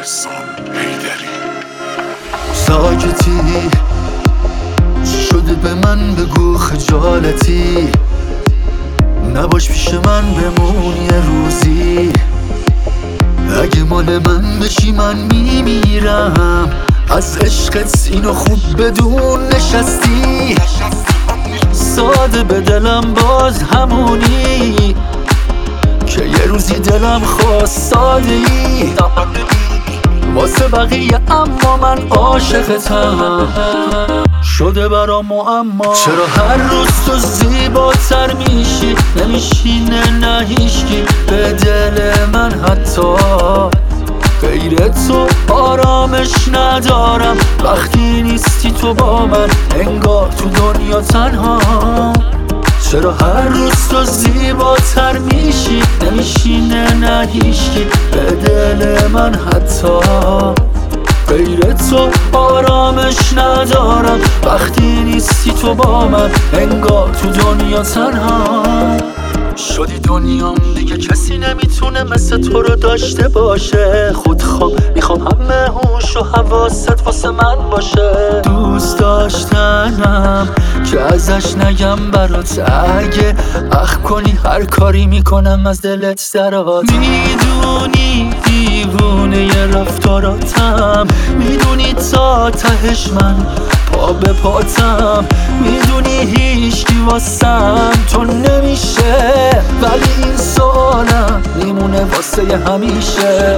ساکتی چی شده به من بگو خجالتی نباش پیش من بمون یه روزی اگه مال من بشی من میمیرم از عشقت اینو خوب بدون نشستی ساده به دلم باز همونی که یه روزی دلم خواست ساده ای واسه بقیه اما من عاشقتم شده برام معما چرا هر روز تو زیباتر میشی نمیشینه نه هیچکی به دل من حتی غیر تو آرامش ندارم وقتی نیستی تو با من انگار تو دنیا تنها چرا هر روز تو زیباتر میشی نمیشینه نه هیچکی به دل من حتی غیر تو آرامش ندارم وقتی نیستی تو با من انگار تو دنیا تنها شدی دنیام دیگه کسی نمیتونه مثل تو رو داشته باشه خودخواه میخوام همه هوش و حواست واسه من باشه دوست داشتنم که ازش نگم برات اگه اخ کنی هر کاری میکنم از دلت درات میدونی دیوونه ی رفتاراتم میدونی تا تهش من پا به پاتم میدونی هیچکی واسم تو نمیشه ولی این سوالم میمونه واسه همیشه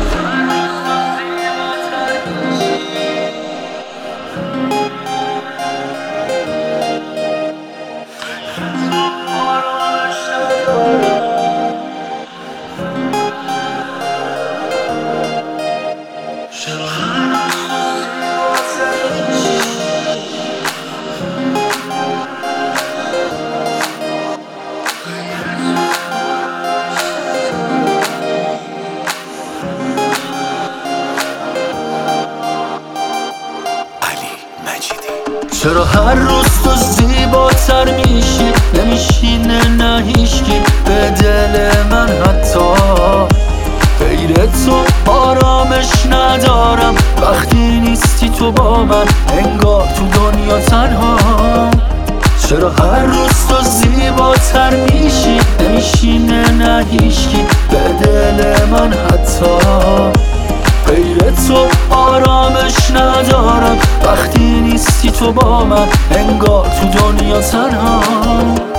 چرا هر روز تو زیباتر میشی نمیشینه نه هیچکی به دل من حتی غیر تو آرامش ندارم وقتی نیستی تو با من انگار تو دنیا تنها چرا هر روز تو زیباتر میشی نمیشینه نه هیچکی به دل من حتی غیر تو آرامش ندارم وقتی نیستی تو با من انگار تو دنیا تنها